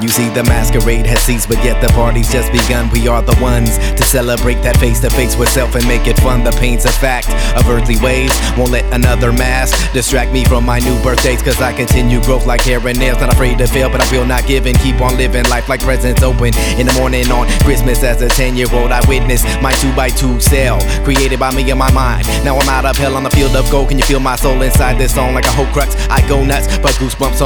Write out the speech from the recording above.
You see the masquerade has ceased, but yet the party's just begun. We are the ones to celebrate that face to face with self and make it fun. The pain's a fact of earthly ways. Won't let another mask distract me from my new birthdays, cause I continue growth like hair and nails. Not afraid to fail, but I will not give in. Keep on living life like presents open in the morning on Christmas. As a 10-year-old, I witnessed my 2x2 cell created by me in my mind. Now I'm out of hell on the field of gold. Can you feel my soul inside this song like a whole crux? I go nuts, but goosebumps on